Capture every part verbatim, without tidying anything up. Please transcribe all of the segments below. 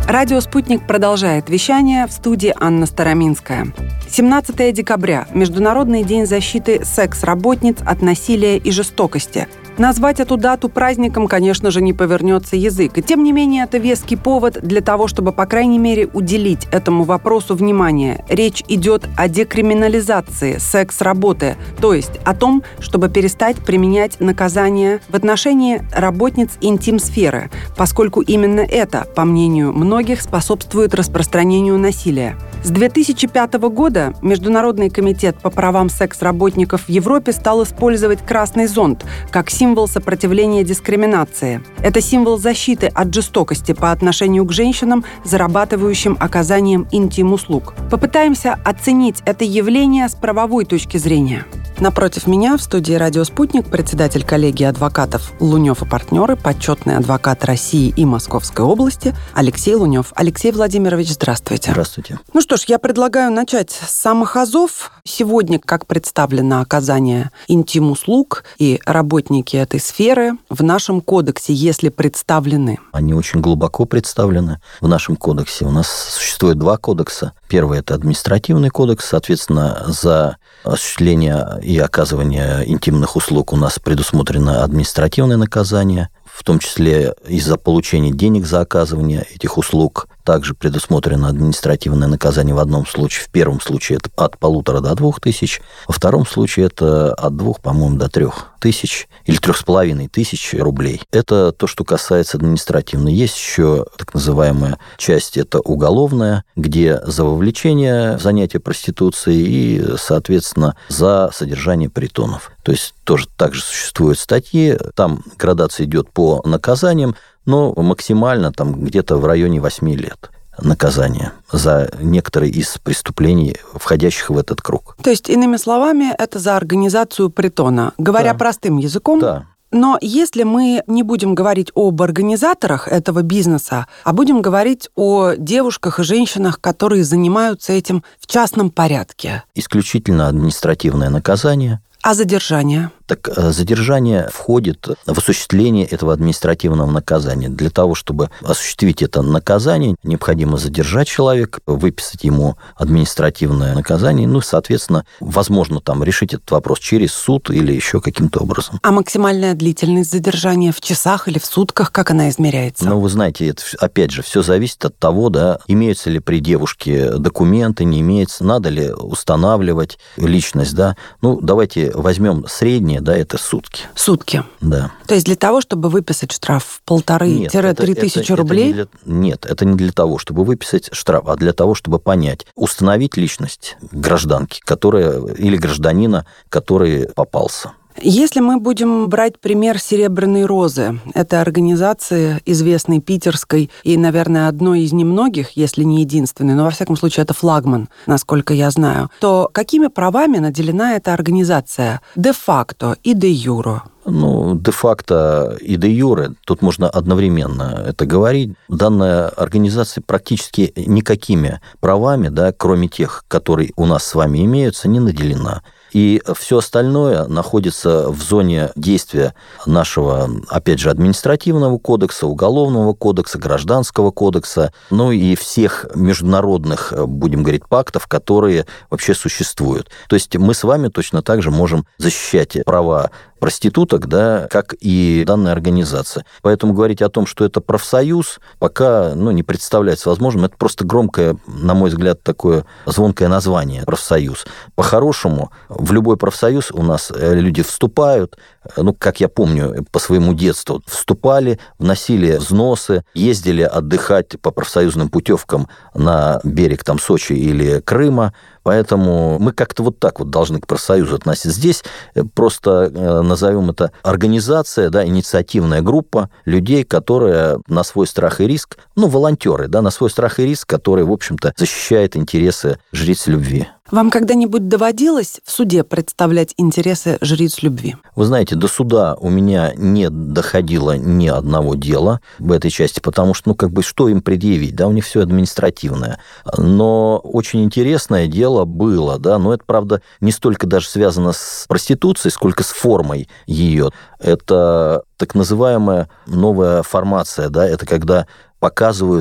Радио «Спутник» продолжает вещание, в студии Анна Староминская. семнадцатого декабря – Международный день защиты секс-работниц от насилия и жестокости. Назвать эту дату праздником, конечно же, не повернется язык. И тем не менее, это веский повод для того, чтобы, по крайней мере, уделить этому вопросу внимание. Речь идет о декриминализации секс-работы, то есть о том, чтобы перестать применять наказание в отношении работниц интим-сферы, поскольку именно это, по мнению многих, способствует распространению насилия. С две тысячи пятого года Международный комитет по правам секс-работников в Европе стал использовать красный зонт как символ сопротивления дискриминации. Это символ защиты от жестокости по отношению к женщинам, зарабатывающим оказанием интим-услуг. Попытаемся оценить это явление с правовой точки зрения. Напротив меня в студии «Радио Спутник» председатель коллегии адвокатов Лунев и партнеры, почетный адвокат России и Московской области Алексей Лунев. Алексей Владимирович, здравствуйте. Здравствуйте. Ну что ж, я предлагаю начать с самых азов. Сегодня, как представлено оказание интим-услуг и работники этой сферы в нашем кодексе, если представлены? Они очень глубоко представлены в нашем кодексе. У нас существует два кодекса. Первый – это административный кодекс. Соответственно, за осуществление и оказывание интимных услуг у нас предусмотрено административное наказание, в том числе и за получение денег за оказывание этих услуг. Также предусмотрено административное наказание в одном случае. В первом случае это от полутора до двух тысяч, во втором случае это от двух, по-моему, до трех тысяч или трех с половиной тысяч рублей. Это то, что касается административной. Есть еще так называемая часть, это уголовная, где за вовлечение в занятие проституцией и, соответственно, за содержание притонов. То есть тоже также существуют статьи, там градация идет по наказаниям, но максимально там где-то в районе восьми лет наказания за некоторые из преступлений, входящих в этот круг. То есть, иными словами, это за организацию притона. Говоря да. простым языком, да. Но если мы не будем говорить об организаторах этого бизнеса, а будем говорить о девушках и женщинах, которые занимаются этим в частном порядке. Исключительно административное наказание. А задержание? Так задержание входит в осуществление этого административного наказания. Для того, чтобы осуществить это наказание, необходимо задержать человека, выписать ему административное наказание, ну, соответственно, возможно, там решить этот вопрос через суд или еще каким-то образом. А максимальная длительность задержания в часах или в сутках, как она измеряется? Ну, вы знаете, это, опять же, все зависит от того, да, имеются ли при девушке документы, не имеется, надо ли устанавливать личность, да. Ну, давайте возьмем среднее, да, это сутки. Сутки? Да. То есть для того, чтобы выписать штраф в полторы-три тысячи рублей? Это не для, нет, это не для того, чтобы выписать штраф, а для того, чтобы понять, установить личность гражданки, которая, или гражданина, который попался. Если мы будем брать пример «Серебряной розы», это организации, известной питерской и, наверное, одной из немногих, если не единственной, но, во всяком случае, это флагман, насколько я знаю, то какими правами наделена эта организация де-факто и де-юре? Ну, де-факто и де-юре, тут можно одновременно это говорить. Данная организация практически никакими правами, да, кроме тех, которые у нас с вами имеются, не наделена. И все остальное находится в зоне действия нашего, опять же, административного кодекса, уголовного кодекса, гражданского кодекса, ну и всех международных, будем говорить, пактов, которые вообще существуют. То есть мы с вами точно так же можем защищать права проституток, да, как и данная организация. Поэтому говорить о том, что это профсоюз, пока ну, не представляется возможным. Это просто громкое, на мой взгляд, такое звонкое название профсоюз. По-хорошему, в любой профсоюз у нас люди вступают, ну, как я помню, по своему детству, вступали, вносили взносы, ездили отдыхать по профсоюзным путевкам на берег там, Сочи или Крыма. Поэтому мы как-то вот так вот должны к профсоюзу относиться. Здесь просто назовем это организация, да, инициативная группа людей, которые на свой страх и риск, ну, волонтеры, да, на свой страх и риск, которые, в общем-то, защищают интересы жриц любви. Вам когда-нибудь доводилось в суде представлять интересы жриц любви? Вы знаете, до суда у меня не доходило ни одного дела в этой части, потому что, ну, как бы, что им предъявить, да, у них все административное. Но очень интересное дело было, да, но это, правда, не столько даже связано с проституцией, сколько с формой ее. Это так называемая новая формация, да, это когда показывают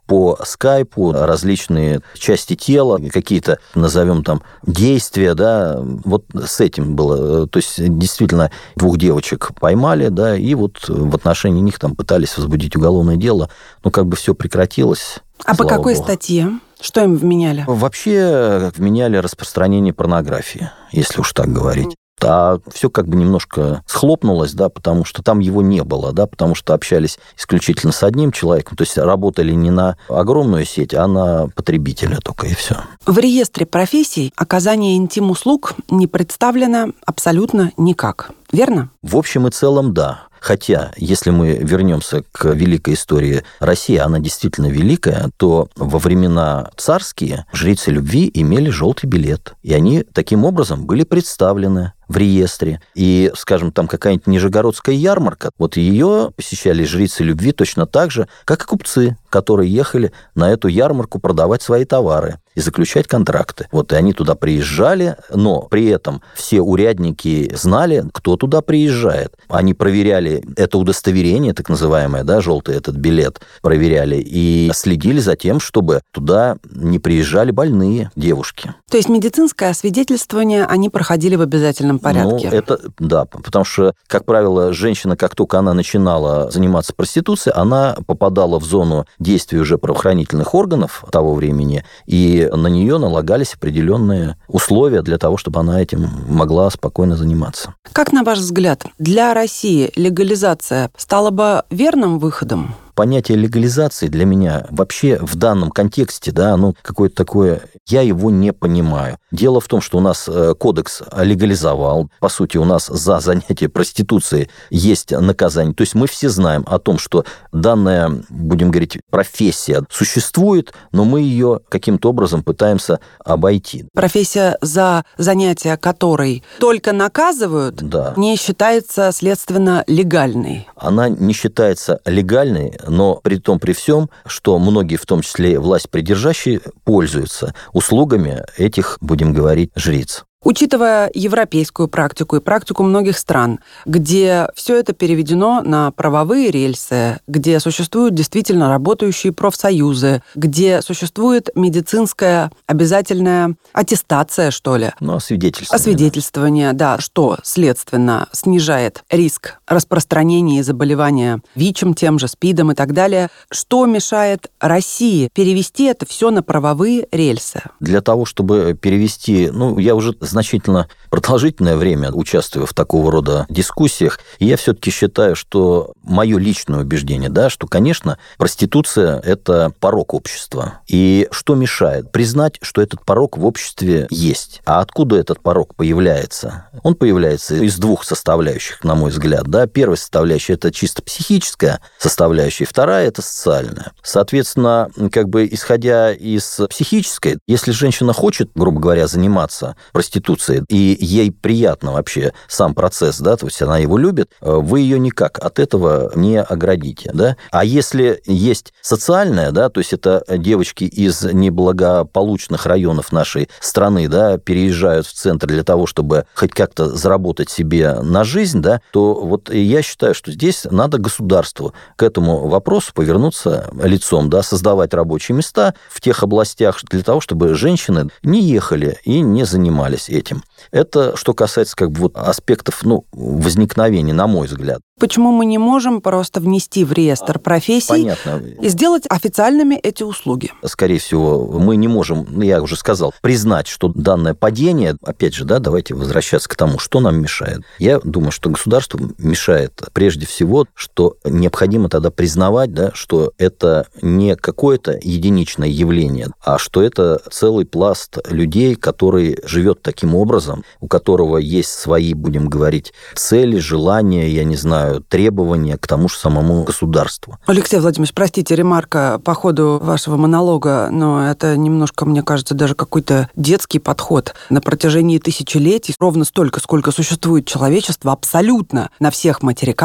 по скайпу различные части тела, какие-то, назовем там, действия, да, вот с этим было. То есть, действительно, двух девочек поймали, да, и вот в отношении них там пытались возбудить уголовное дело, но как бы все прекратилось. А по какой Богу. статье? Что им вменяли? Вообще вменяли распространение порнографии, если уж так говорить. А все как бы немножко схлопнулось, да, потому что там его не было, да, потому что общались исключительно с одним человеком, то есть работали не на огромную сеть, а на потребителя только, и все. В реестре профессий оказание интим-услуг не представлено абсолютно никак, верно? В общем и целом, да. Хотя, если мы вернемся к великой истории России, она действительно великая, то во времена царские жрицы любви имели желтый билет. И они таким образом были представлены в реестре. И, скажем, там какая-нибудь Нижегородская ярмарка, вот ее посещали жрицы любви точно так же, как и купцы, которые ехали на эту ярмарку продавать свои товары и заключать контракты. Вот и они туда приезжали, но при этом все урядники знали, кто туда приезжает. Они проверяли это удостоверение, так называемое, да, желтый этот билет, проверяли и следили за тем, чтобы туда не приезжали больные девушки. То есть медицинское освидетельствование они проходили в обязательном порядке? Ну, это, да, потому что, как правило, женщина, как только она начинала заниматься проституцией, она попадала в зону действия уже правоохранительных органов того времени, и на нее налагались определенные условия для того, чтобы она этим могла спокойно заниматься. Как, на ваш взгляд, для России легализация стала бы верным выходом? Понятие легализации для меня вообще в данном контексте, да, оно какое-то такое, я его не понимаю. Дело в том, что у нас кодекс легализовал, по сути, у нас за занятие проституцией есть наказание. То есть мы все знаем о том, что данная, будем говорить, профессия существует, но мы ее каким-то образом пытаемся обойти. Профессия, за занятие которой только наказывают, да, не считается, следственно, легальной. Она не считается легальной, но при том, при всем, что многие, в том числе власть придержащие, пользуются услугами этих, будем говорить, жриц. Учитывая европейскую практику и практику многих стран, где все это переведено на правовые рельсы, где существуют действительно работающие профсоюзы, где существует медицинская обязательная аттестация, что ли? Ну, освидетельствование. Освидетельствование, да, что, следственно, снижает риск распространения заболевания ВИЧем, тем же СПИДом и так далее. Что мешает России перевести это все на правовые рельсы? Для того, чтобы перевести, ну, я уже значительно продолжительное время участвую в такого рода дискуссиях, и я все-таки считаю, что мое личное убеждение, да, что, конечно, проституция – это порок общества. И что мешает? Признать, что этот порок в обществе есть. А откуда этот порок появляется? Он появляется из двух составляющих, на мой взгляд. Да? Первая составляющая – это чисто психическая составляющая, вторая – это социальная. Соответственно, как бы исходя из психической, если женщина хочет, грубо говоря, заниматься проституцией, и ей приятно вообще сам процесс, да, то есть она его любит, вы ее никак от этого не оградите, да. А если есть социальная, да, то есть это девочки из неблагополучных районов нашей страны, да, переезжают в центр для того, чтобы хоть как-то заработать себе на жизнь, да, то вот я считаю, что здесь надо государству к этому вопросу повернуться лицом, да, создавать рабочие места в тех областях для того, чтобы женщины не ехали и не занимались этим. Это что касается как бы вот аспектов, ну, возникновения, на мой взгляд. Почему мы не можем просто внести в реестр профессий Понятно. И сделать официальными эти услуги? Скорее всего, мы не можем, я уже сказал, признать, что данное падение, опять же, да, давайте возвращаться к тому, что нам мешает. Я думаю, что государству мешает прежде всего, что необходимо тогда признавать, да, что это не какое-то единичное явление, а что это целый пласт людей, который живет таким образом, у которого есть свои, будем говорить, цели, желания, я не знаю, требования к тому же самому государству. Алексей Владимирович, простите, ремарка по ходу вашего монолога, но это немножко, мне кажется, даже какой-то детский подход. На протяжении тысячелетий, ровно столько, сколько существует человечество, абсолютно на всех материках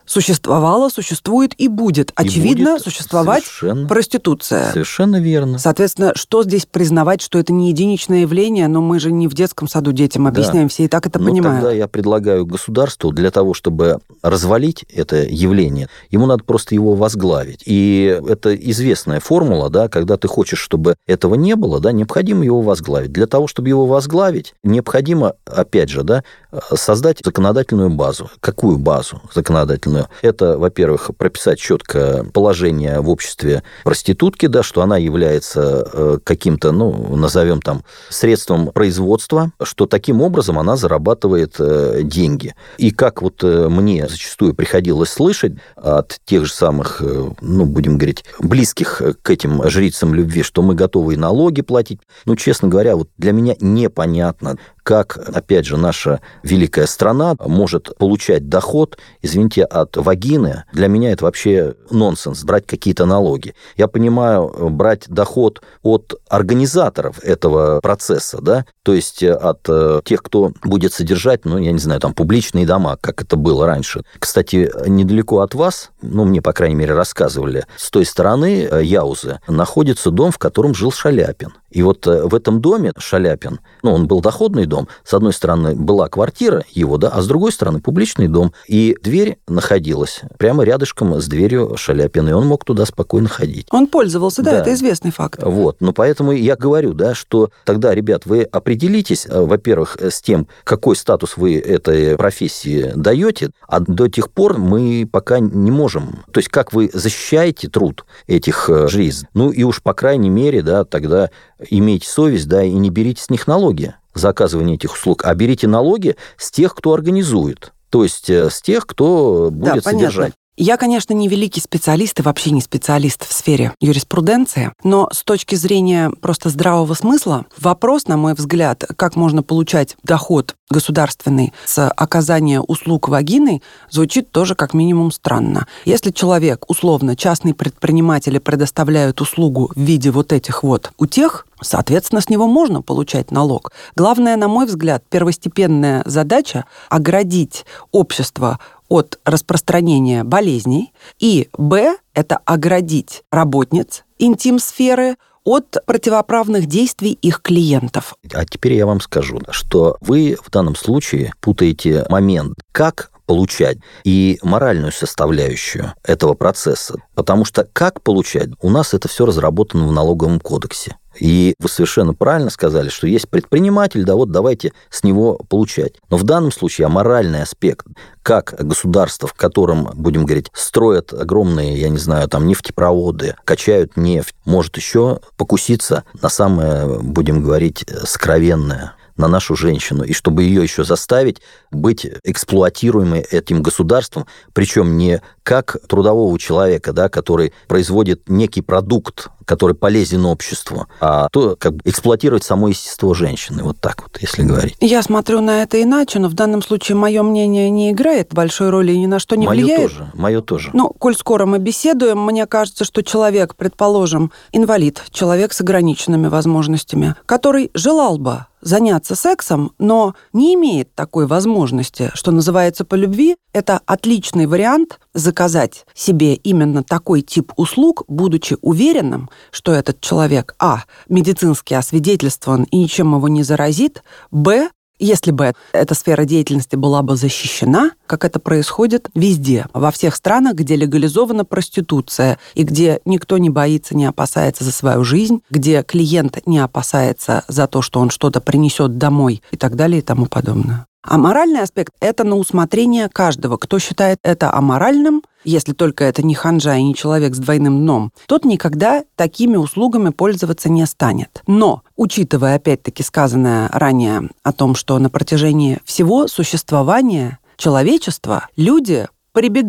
Существовала, существует и будет. Очевидно, будет. Существовать Совершенно. Проституция. Совершенно верно. Соответственно, что здесь признавать, что это не единичное явление, но мы же не в детском саду детям объясняем, да. Все и так это ну, понимают. Тогда я предлагаю государству для того, чтобы развалить это явление, ему надо просто его возглавить. И это известная формула, да, когда ты хочешь, чтобы этого не было, да, необходимо его возглавить. Для того, чтобы его возглавить, необходимо, опять же, да, создать законодательную базу. Какую базу законодательную? Это, во-первых, прописать четко положение в обществе проститутки, да, что она является каким-то, ну, назовем там, средством производства, что таким образом она зарабатывает деньги. И как вот мне зачастую приходилось слышать от тех же самых, ну, будем говорить, близких к этим жрицам любви, что мы готовы и налоги платить. Ну, честно говоря, вот для меня непонятно, как, опять же, наша великая страна может получать доход, извините, от вагины. Для меня это вообще нонсенс, брать какие-то налоги. Я понимаю, брать доход от организаторов этого процесса, да, то есть от тех, кто будет содержать, ну, я не знаю, там, публичные дома, как это было раньше. Кстати, недалеко от вас, ну, мне, по крайней мере, рассказывали, с той стороны Яузы находится дом, в котором жил Шаляпин. И вот в этом доме Шаляпин, ну, он был доходный дом, с одной стороны была квартира его, да, а с другой стороны публичный дом. И дверь находилась прямо рядышком с дверью Шаляпина, и он мог туда спокойно ходить. Он пользовался, да, да. Это известный факт. Вот, ну, поэтому я говорю, да, что тогда, ребят, вы определитесь, во-первых, с тем, какой статус вы этой профессии даете, а до тех пор мы пока не можем. То есть, как вы защищаете труд этих жриц, ну, и уж, по крайней мере, да, тогда имейте совесть, да, и не берите с них налоги за оказывание этих услуг, а берите налоги с тех, кто организует, то есть с тех, кто будет да, содержать. Понятно. Я, конечно, не великий специалист и вообще не специалист в сфере юриспруденции, но с точки зрения просто здравого смысла вопрос, на мой взгляд, как можно получать доход государственный с оказания услуг вагиной, звучит тоже как минимум странно. Если человек, условно, частные предприниматели предоставляют услугу в виде вот этих вот утех, соответственно, с него можно получать налог. Главное, на мой взгляд, первостепенная задача – оградить общество от распространения болезней, и, б, это оградить работниц интим-сферы от противоправных действий их клиентов. А теперь я вам скажу, что вы в данном случае путаете момент, как получать, и моральную составляющую этого процесса. Потому что как получать, у нас это все разработано в налоговом кодексе. И вы совершенно правильно сказали, что есть предприниматель, да вот давайте с него получать. Но в данном случае моральный аспект, как государство, в котором, будем говорить, строят огромные, я не знаю, там нефтепроводы, качают нефть, может еще покуситься на самое, будем говорить, сокровенное, на нашу женщину, и чтобы ее еще заставить быть эксплуатируемой этим государством, причем не как трудового человека, да, который производит некий продукт, который полезен обществу, а то как бы эксплуатировать само естество женщины, вот так вот, если говорить. Я смотрю на это иначе, но в данном случае мое мнение не играет большой роли и ни на что не мое влияет. Тоже, мое тоже. Ну, коль скоро мы беседуем, мне кажется, что человек, предположим, инвалид, человек с ограниченными возможностями, который желал бы заняться сексом, но не имеет такой возможности, что называется по любви, это отличный вариант заказать себе именно такой тип услуг, будучи уверенным, что этот человек, а, медицински освидетельствован и ничем его не заразит, б, если бы эта сфера деятельности была бы защищена, как это происходит везде, во всех странах, где легализована проституция, и где никто не боится, не опасается за свою жизнь, где клиент не опасается за то, что он что-то принесет домой и так далее и тому подобное. А моральный аспект – это на усмотрение каждого. Кто считает это аморальным, если только это не ханжа и не человек с двойным дном, тот никогда такими услугами пользоваться не станет. Но, учитывая, опять-таки, сказанное ранее о том, что на протяжении всего существования человечества люди прибегали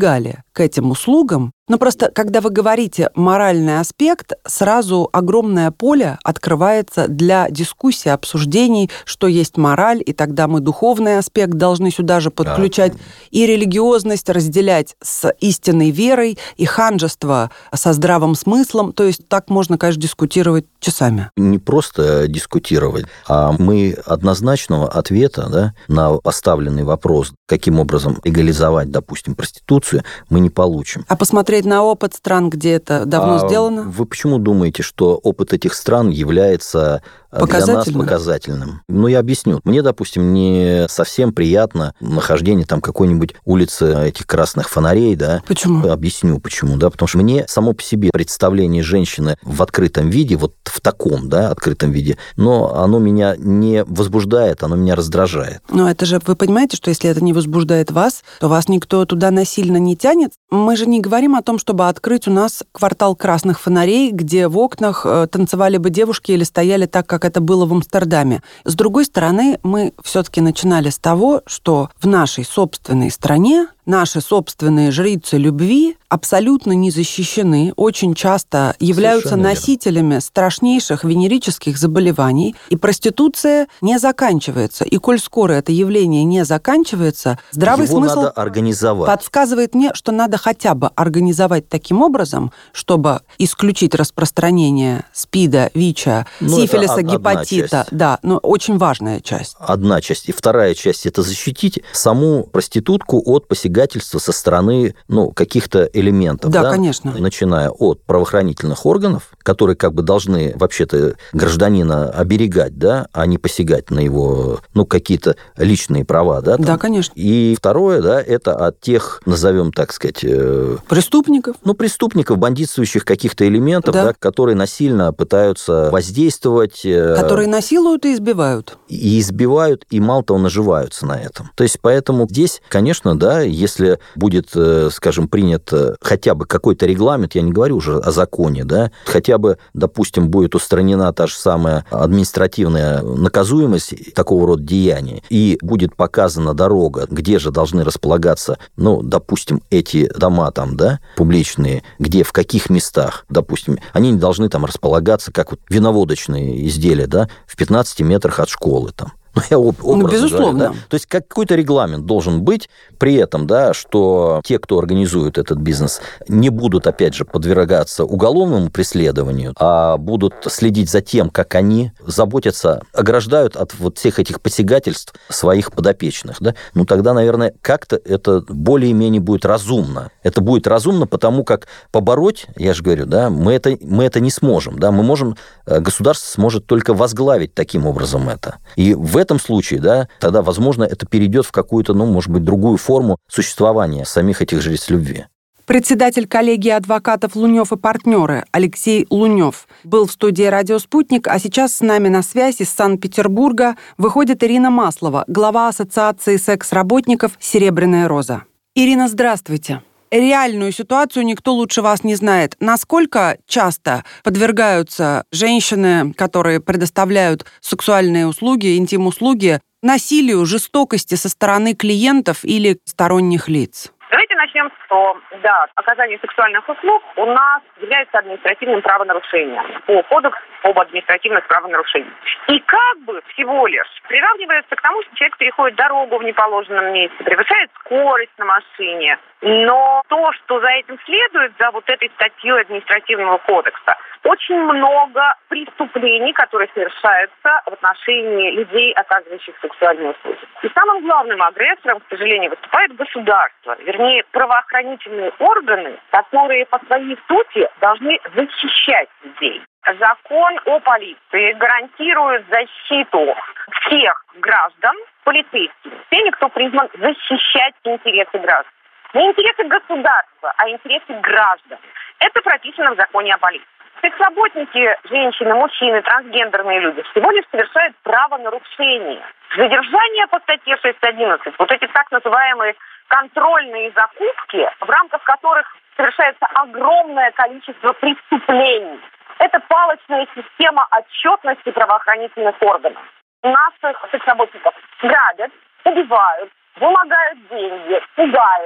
к этим услугам. Но просто, когда вы говорите «моральный аспект», сразу огромное поле открывается для дискуссии, обсуждений, что есть мораль, и тогда мы духовный аспект должны сюда же подключать, да. И религиозность разделять с истинной верой, и ханжество со здравым смыслом. То есть так можно, конечно, дискутировать часами. Не просто дискутировать, а мы однозначного ответа, да, на поставленный вопрос, каким образом легализовать, допустим, проституцию, мы не получим. А посмотреть на опыт стран, где это давно а сделано? Вы почему думаете, что опыт этих стран является для нас показательным? Ну, я объясню. Мне, допустим, не совсем приятно нахождение там какой-нибудь улицы этих красных фонарей, да. Почему? Объясню, почему, да. Потому что мне само по себе представление женщины в открытом виде, вот в таком, да, открытом виде, но оно меня не возбуждает, оно меня раздражает. Но это же, вы понимаете, что если это не возбуждает вас, то вас никто туда насильно не тянет. Мы же не говорим о том, чтобы открыть у нас квартал красных фонарей, где в окнах танцевали бы девушки или стояли так, как это было в Амстердаме. С другой стороны, мы все-таки начинали с того, что в нашей собственной стране наши собственные жрицы любви абсолютно не защищены, очень часто являются Совершенно носителями верно. страшнейших венерических заболеваний, и проституция не заканчивается. И коль скоро это явление не заканчивается, здравый Его смысл надо организовать. Подсказывает мне, что надо хотя бы организовать таким образом, чтобы исключить распространение СПИДа, ВИЧа, ну, сифилиса, гепатита. Да, но очень важная часть. Одна часть. И вторая часть – это защитить саму проститутку от посягательства со стороны, ну, каких-то элементов. Да, да, конечно. Начиная от правоохранительных органов, которые как бы должны вообще-то гражданина оберегать, да, а не посягать на его, ну, какие-то личные права, да. Там. Да, конечно. И второе, да, это от тех, назовем, так сказать... Преступников. Ну, преступников, бандитствующих каких-то элементов, да. Да, которые насильно пытаются воздействовать... Которые насилуют и избивают. И избивают, и мало того, наживаются на этом. То есть, поэтому здесь, конечно, да, если будет, скажем, принят хотя бы какой-то регламент, я не говорю уже о законе, да, хотя бы, допустим, будет устранена та же самая административная наказуемость такого рода деяний, и будет показана дорога, где же должны располагаться, ну, допустим, эти дома там, да, публичные, где, в каких местах, допустим, они не должны там располагаться, как вот виноводочные изделия, да, в пятнадцати метрах от школы там. Ну, я образно ну, безусловно. Говорю, да? То есть какой-то регламент должен быть, при этом, да, что те, кто организует этот бизнес, не будут, опять же, подвергаться уголовному преследованию, а будут следить за тем, как они заботятся, ограждают от вот всех этих посягательств своих подопечных. Да? Ну, тогда, наверное, как-то это более-менее будет разумно. Это будет разумно, потому как побороть, я же говорю, да, мы это, мы это не сможем. Да? Мы можем, государство сможет только возглавить таким образом это. И в В этом случае, да, тогда, возможно, это перейдет в какую-то, ну, может быть, другую форму существования самих этих жриц любви. Председатель коллегии адвокатов «Лунёв и партнеры» Алексей Лунёв был в студии «Радио Спутник», а сейчас с нами на связь из Санкт-Петербурга выходит Ирина Маслова, глава Ассоциации секс-работников «Серебряная роза». Ирина, здравствуйте. Реальную ситуацию никто лучше вас не знает. Насколько часто подвергаются женщины, которые предоставляют сексуальные услуги, интим-услуги, насилию, жестокости со стороны клиентов или сторонних лиц? Давайте начнем с того, да, оказание сексуальных услуг у нас является административным правонарушением по кодексу об административных правонарушениях. И как бы всего лишь приравнивается к тому, что человек переходит дорогу в неположенном месте, превышает скорость на машине. Но то, что за этим следует, за вот этой статьей административного кодекса, очень много преступлений, которые совершаются в отношении людей, оказывающих сексуальные услуги. И самым главным агрессором, к сожалению, выступает государство, вернее, правоохранительные органы, которые по своей сути должны защищать людей. Закон о полиции гарантирует защиту всех граждан полицейскими, теми, кто призван защищать интересы граждан. Не интересы государства, а интересы граждан. Это прописано в законе о полиции. Секс-работники, женщины, мужчины, трансгендерные люди всего лишь совершают правонарушение. Задержание по статье шесть одиннадцать, вот эти так называемые контрольные закупки, в рамках которых совершается огромное количество преступлений. Это палочная система отчетности правоохранительных органов. Наших секс-работников грабят, убивают, вымогают деньги, пугают.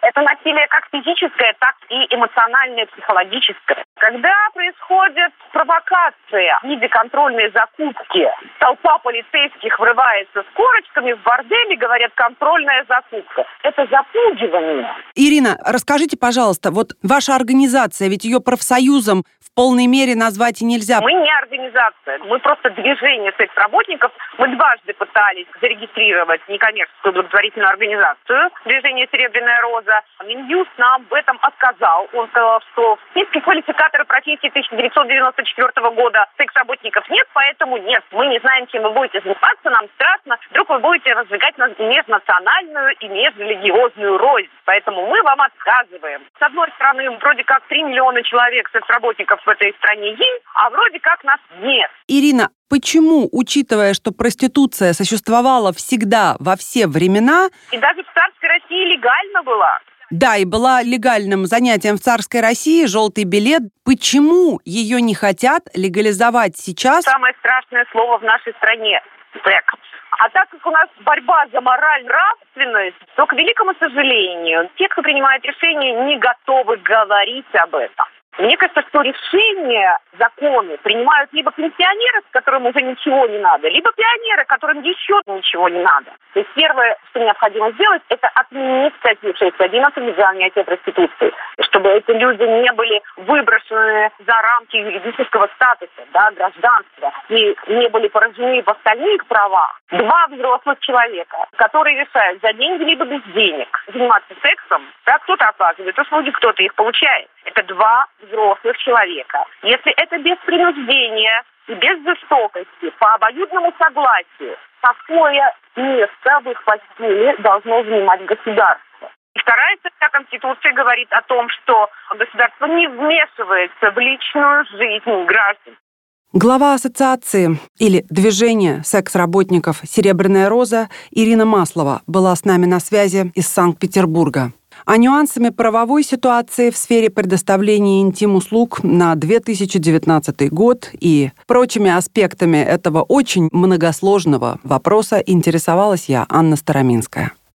Это насилие как физическое, так и эмоциональное, психологическое. Когда происходит провокация в виде контрольной закупки, толпа полицейских врывается с корочками в борделе, говорят, контрольная закупка. Это запугивание. Ирина, расскажите, пожалуйста, вот ваша организация, ведь ее профсоюзом в полной мере назвать и нельзя. Мы не организация, мы просто движение секс-работников. Мы дважды пытались зарегистрировать некоммерческую благотворительную организацию «Движение Серебряная роза». Минюст нам в этом отказал. Он сказал, что в списке квалификаторов профессии тысяча девятьсот девяносто четвёртого года секс-работников нет, поэтому нет. Мы не знаем, чем вы будете заниматься, нам страшно. Вдруг вы будете разжигать межнациональную и межрелигиозную рознь. Поэтому мы вам отказываем. С одной стороны, вроде как три миллиона человек секс-работников в этой стране есть, а вроде как нас нет. Ирина, почему, учитывая, что проституция существовала всегда, во все времена... И даже в царской России легально была. Да, и была легальным занятием в царской России, желтый билет. Почему ее не хотят легализовать сейчас? Самое страшное слово в нашей стране – секс. А так как у нас борьба за мораль, нравственность, то, к великому сожалению, те, кто принимает решения, не готовы говорить об этом. Мне кажется, что решения, законы принимают либо пенсионеры, которым уже ничего не надо, либо пионеры, которым еще ничего не надо. То есть первое, что необходимо сделать, это отменить статью шестьсот одиннадцать занятия проституцией, чтобы эти люди не были выброшены за рамки юридического статуса, да, гражданства, и не были поражены в остальных правах. Два взрослых человека, которые решают за деньги либо без денег заниматься сексом, да, кто-то оказывает услуги, кто-то их получает. Это два взрослых человека. Если это без принуждения и без жестокости, по обоюдному согласию, какое место в их постели должно занимать государство? И вторая статья Конституции говорит о том, что государство не вмешивается в личную жизнь граждан. Глава ассоциации или движения секс-работников «Серебряная роза» Ирина Маслова была с нами на связи из Санкт-Петербурга. А нюансами правовой ситуации в сфере предоставления интим-услуг на две тысячи девятнадцатый год и прочими аспектами этого очень многосложного вопроса интересовалась я, Анна Староминская.